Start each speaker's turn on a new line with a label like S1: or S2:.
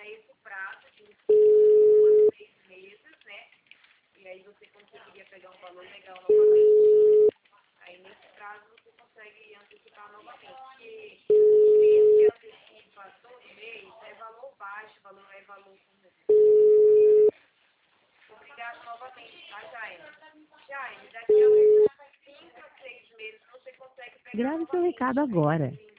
S1: dar esse prazo de uns 6 meses, né? E aí você conseguiria pegar um valor legal novamente. Aí nesse prazo você consegue antecipar novamente. Porque se antecipa todo mês, é valor baixo, é valor. Obrigado novamente, tá, Jaime? Jaime, daqui a uns 5 a 6 meses você consegue pegar
S2: Grave seu
S1: novamente.
S2: recado agora.